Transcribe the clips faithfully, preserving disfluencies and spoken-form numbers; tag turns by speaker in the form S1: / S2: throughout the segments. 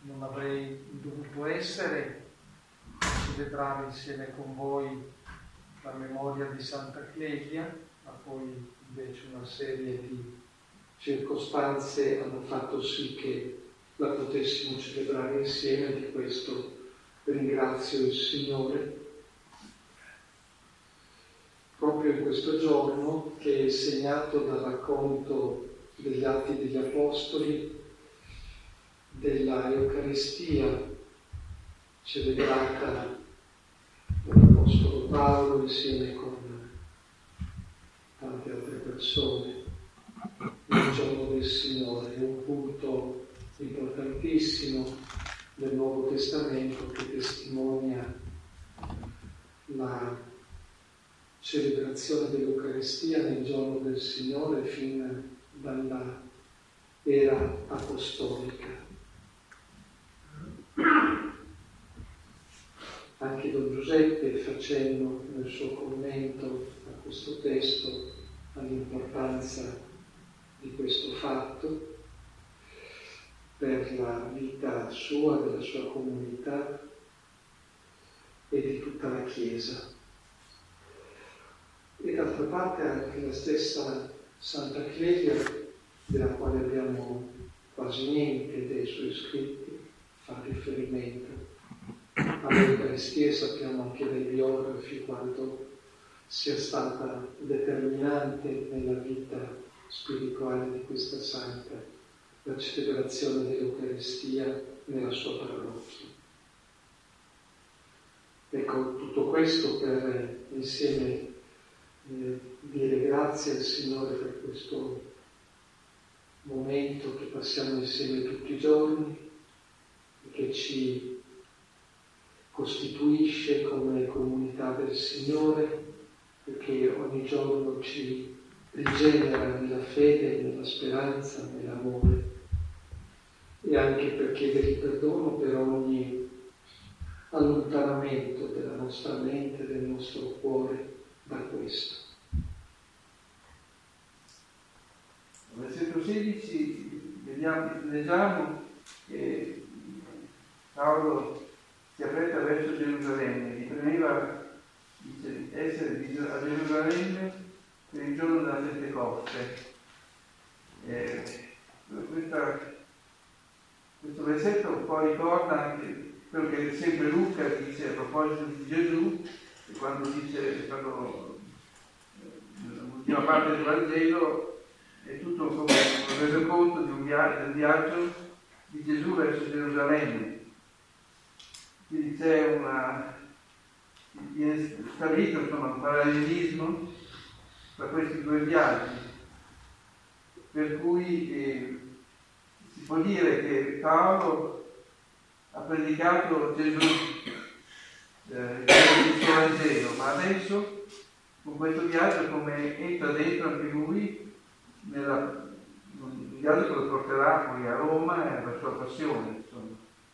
S1: non avrei dovuto essere a celebrare insieme con voi la memoria di Santa Clelia, ma poi invece una serie di circostanze hanno fatto sì che la potessimo celebrare insieme. Di questo ringrazio il Signore. Proprio in questo giorno, che è segnato dal racconto degli Atti degli Apostoli, della Eucaristia celebrata dall'Apostolo Paolo insieme con tante altre persone, il giorno del Signore, è un punto importantissimo del Nuovo Testamento che testimonia la celebrazione dell'Eucaristia nel giorno del Signore fin dalla era apostolica. Anche Don Giuseppe, facendo nel suo commento a questo testo all'importanza di questo fatto per la vita sua, della sua comunità e di tutta la Chiesa. E d'altra parte anche la stessa Santa Clelia, della quale abbiamo quasi niente dei suoi scritti, fa riferimento all'Eucaristia, e sappiamo anche dai biografi quanto sia stata determinante nella vita spirituale di questa santa la celebrazione dell'Eucaristia nella sua parrocchia. Ecco, tutto questo per insieme eh, dire grazie al Signore per questo momento che passiamo insieme tutti i giorni e che ci costituisce come comunità del Signore, perché ogni giorno ci rigenera nella fede, nella speranza, nell'amore, e anche per chiedergli perdono per ogni allontanamento della nostra mente, del nostro cuore da questo.
S2: Versetto sedici, vediamo, leggiamo che Paolo si affretta verso Gerusalemme, gli premeva dice, essere a Gerusalemme per il giorno della Pentecoste. Eh, questa, questo versetto un po' ricorda anche quello che sempre Luca dice a proposito di Gesù, e quando dice, quando l'ultima parte del Vangelo è tutto come un resoconto di un viaggio, del viaggio di Gesù verso Gerusalemme. Quindi c'è una, viene stabilito insomma, un parallelismo tra questi due viaggi, per cui eh, si può dire che Paolo ha predicato Gesù, eh, il suo Vangelo, ma adesso con questo viaggio come entra dentro anche lui nella, un viaggio che lo porterà poi a Roma e alla sua passione, insomma.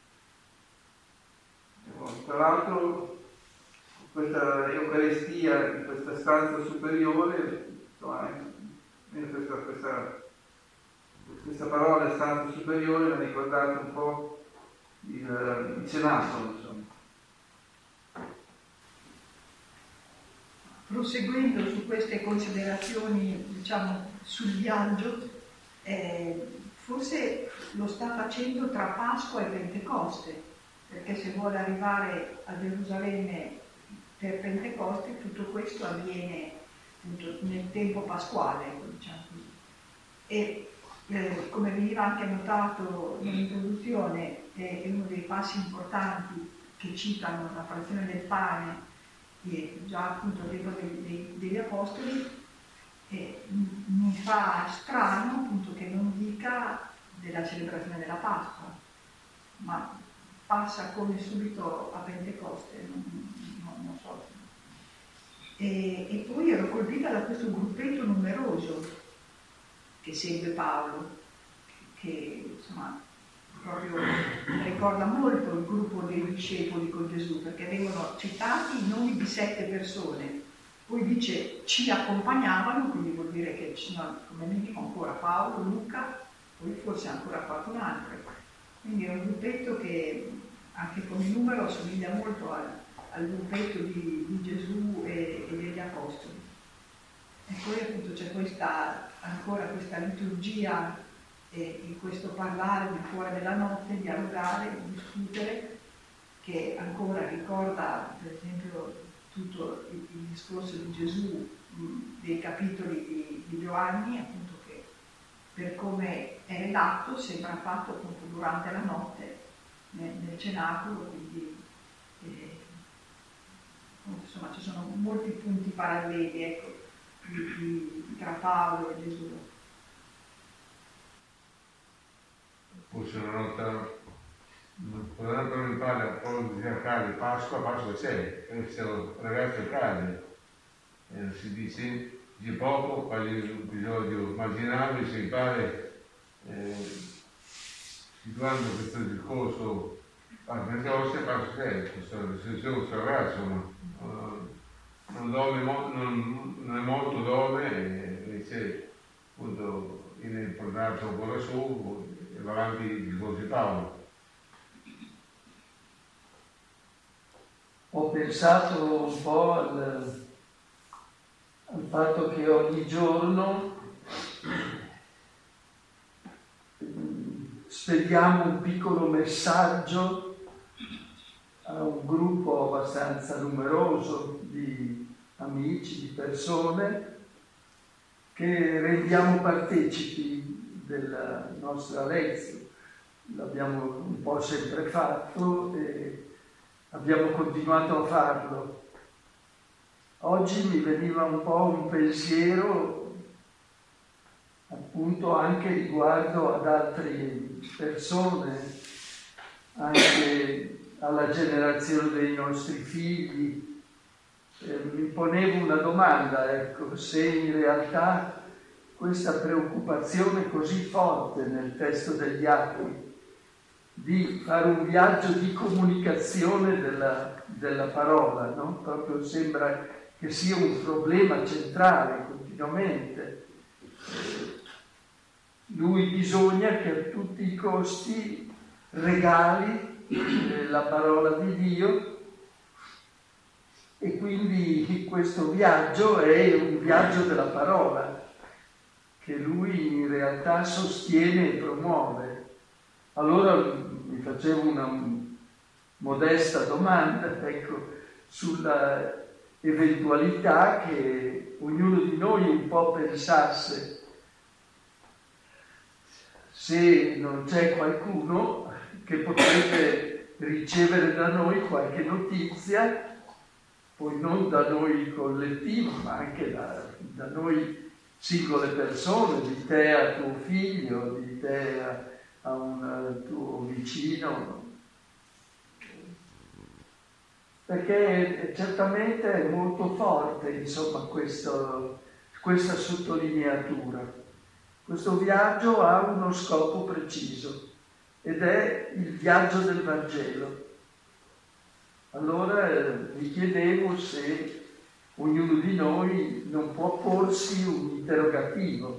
S2: Tra l'altro questa Eucaristia in questa stanza superiore, insomma, questa, questa, questa parola stanza superiore mi ha ricordato un po' il, il cenacolo, insomma.
S3: Proseguendo su queste considerazioni, diciamo, sul viaggio, eh, forse lo sta facendo tra Pasqua e Pentecoste, perché se vuole arrivare a Gerusalemme per Pentecoste, tutto questo avviene appunto nel tempo pasquale, diciamo così. E eh, come veniva anche notato nell'introduzione, è uno dei passi importanti che citano la frazione del pane, che già appunto al tempo dei, dei, degli Apostoli, e mi fa strano appunto che non dica della celebrazione della Pasqua, ma passa come subito a Pentecoste, non, non, non so. E, e poi ero colpita da questo gruppetto numeroso che segue Paolo, che insomma proprio ricorda molto il gruppo dei discepoli con Gesù, perché vengono citati i nomi di sette persone, poi dice ci accompagnavano, quindi vuol dire che ci sono come minimo ancora Paolo, Luca, poi forse ancora qualcun altro. Quindi è un gruppetto che anche come numero assomiglia molto al, al gruppetto di, di Gesù e, e degli Apostoli. E poi appunto c'è questa, ancora questa liturgia e, e questo parlare nel cuore della notte, dialogare, discutere, che ancora ricorda per esempio tutto il, il discorso di Gesù mh, dei capitoli di, di Giovanni, appunto che per come è redatto sembra fatto appunto durante la notte nel, nel cenacolo, quindi eh, insomma ci sono molti punti paralleli, ecco, di, di, tra Paolo e Gesù.
S4: Forse una nota potrebbero imparare a poi di accade Pasqua, Pasqua c'è, questo ragazzo accade, eh, si dice di poco, quasi episodio immaginabile, si pare eh, situando questo discorso a Pentecoste e Pasqua c'è, questo, questo ragazzo ma, uh, non, dove, non, non è molto dove, e c'è appunto viene portato un po' da su e va avanti il discorso di Paolo.
S5: Ho pensato un po' al, al fatto che ogni giorno spediamo un piccolo messaggio a un gruppo abbastanza numeroso di amici, di persone che rendiamo partecipi della nostra lezione. L'abbiamo un po' sempre fatto e abbiamo continuato a farlo. Oggi mi veniva un po' un pensiero appunto anche riguardo ad altre persone, anche alla generazione dei nostri figli. Eh, mi ponevo una domanda, ecco, se in realtà questa preoccupazione così forte nel testo degli Atti di fare un viaggio di comunicazione della, della parola, no? Proprio sembra che sia un problema centrale continuamente. Lui bisogna che a tutti i costi regali eh, la parola di Dio, e quindi questo viaggio è un viaggio della parola che lui in realtà sostiene e promuove. Allora mi facevo una modesta domanda, ecco, sulla eventualità che ognuno di noi un po' pensasse: se non c'è qualcuno che potrebbe ricevere da noi qualche notizia, poi non da noi collettivo, ma anche da, da noi singole persone, di te a tuo figlio, di te a a un tuo vicino, perché certamente è molto forte, insomma, questo, questa sottolineatura. Questo viaggio ha uno scopo preciso ed è il viaggio del Vangelo. Allora eh, vi chiedevo se ognuno di noi non può porsi un interrogativo: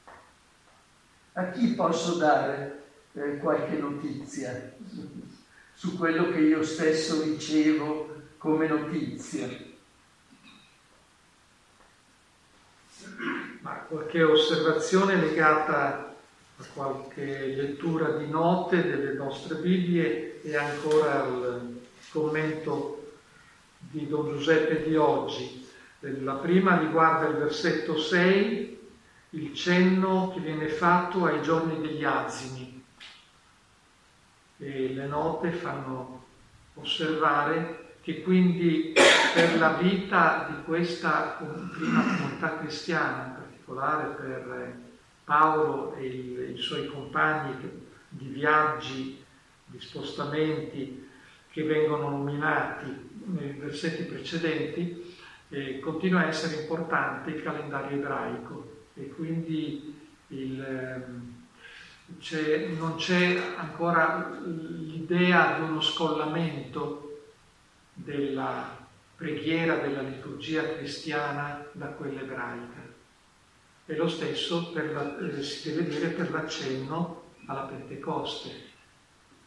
S5: a chi posso dare Eh, qualche notizia su quello che io stesso ricevo come notizia?
S6: Ma qualche osservazione legata a qualche lettura di note delle nostre Bibbie e ancora al commento di Don Giuseppe di oggi. La prima riguarda il versetto sei, il cenno che viene fatto ai giorni degli azimi. E le note fanno osservare che quindi per la vita di questa prima comunità cristiana, in particolare per Paolo e i, i suoi compagni di viaggi, di spostamenti che vengono nominati nei versetti precedenti, eh, continua a essere importante il calendario ebraico e quindi il... Eh, C'è, non c'è ancora l'idea di uno scollamento della preghiera, della liturgia cristiana da quella ebraica. E lo stesso per la, eh, si deve dire per l'accenno alla Pentecoste.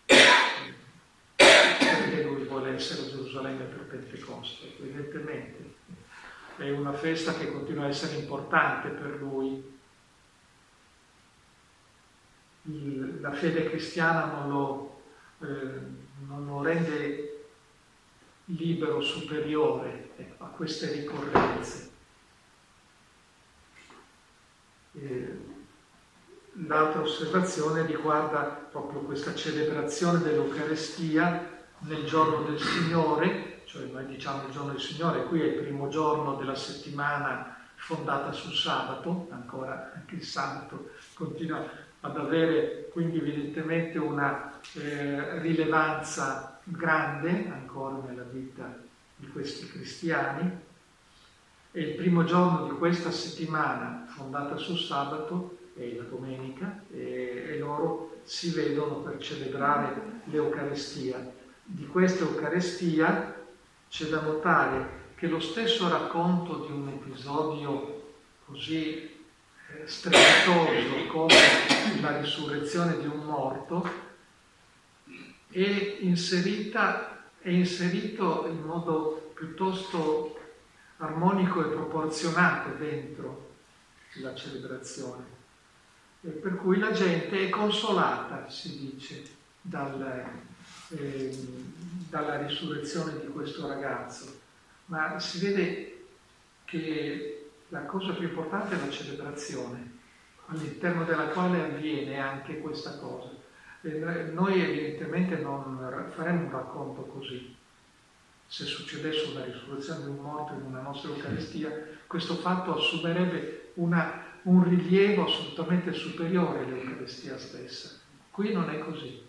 S6: essere a Gerusalemme per Pentecoste. Evidentemente è una festa che continua a essere importante per lui. Il, la fede cristiana non lo, eh, non lo rende libero, superiore eh, a queste ricorrenze. Eh, l'altra osservazione riguarda proprio questa celebrazione dell'Eucarestia nel giorno del Signore, cioè noi diciamo il giorno del Signore, qui è il primo giorno della settimana fondata sul sabato, ancora anche il sabato continua ad avere quindi evidentemente una eh, rilevanza grande ancora nella vita di questi cristiani. E il primo giorno di questa settimana fondata sul sabato è la domenica e, e loro si vedono per celebrare l'Eucarestia. Di questa Eucarestia c'è da notare che lo stesso racconto di un episodio così eh, strepitoso come la risurrezione di un morto è inserita, è inserito in modo piuttosto armonico e proporzionato dentro la celebrazione, e per cui la gente è consolata, si dice, dal, eh, dalla risurrezione di questo ragazzo, ma si vede che la cosa più importante è la celebrazione, all'interno della quale avviene anche questa cosa. E noi evidentemente non faremo un racconto così. Se succedesse una risurrezione di un morto in una nostra Eucaristia, questo fatto assumerebbe una, un rilievo assolutamente superiore all'Eucaristia stessa. Qui non è così.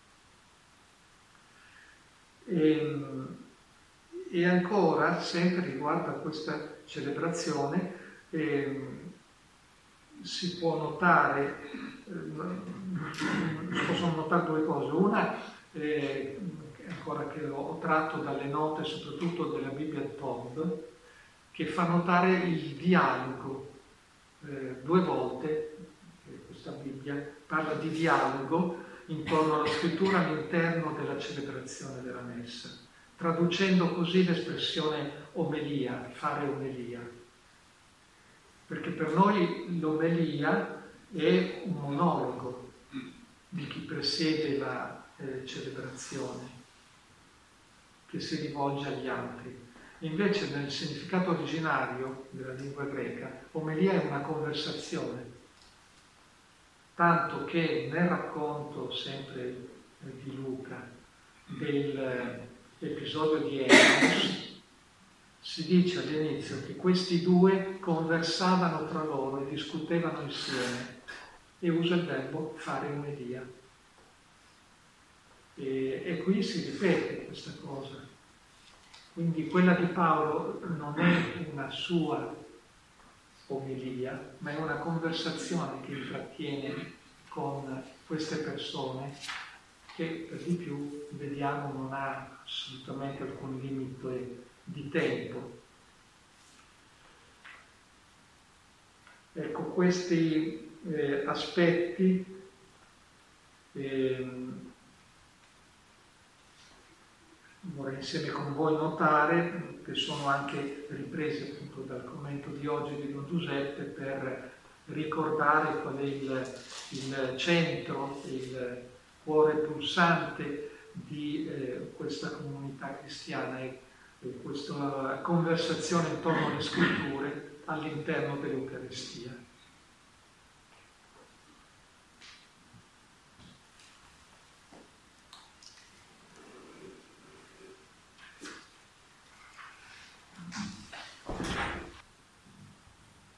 S6: E, e ancora, sempre riguardo a questa celebrazione, eh, si può notare, eh, si possono notare due cose. Una, eh, ancora che ho tratto dalle note soprattutto della Bibbia Tov, che fa notare il dialogo. Eh, due volte eh, questa Bibbia parla di dialogo intorno alla scrittura all'interno della celebrazione della messa, traducendo così l'espressione omelia, fare omelia. Perché per noi l'omelia è un monologo di chi presiede la eh, celebrazione, che si rivolge agli altri. Invece nel significato originario della lingua greca, omelia è una conversazione, tanto che nel racconto sempre di Luca dell'episodio di Emos si dice all'inizio che questi due conversavano tra loro e discutevano insieme, e usa il verbo fare omelia. E, e qui si ripete questa cosa. Quindi quella di Paolo non è una sua omelia, ma è una conversazione che intrattiene con queste persone che per di più vediamo non ha assolutamente alcun limite di tempo. Ecco, questi eh, aspetti eh, vorrei insieme con voi notare, che sono anche ripresi appunto dal commento di oggi di Don Giuseppe, per ricordare qual è il, il centro, il cuore pulsante di eh, questa comunità cristiana e questa conversazione intorno alle scritture all'interno dell'Eucaristia.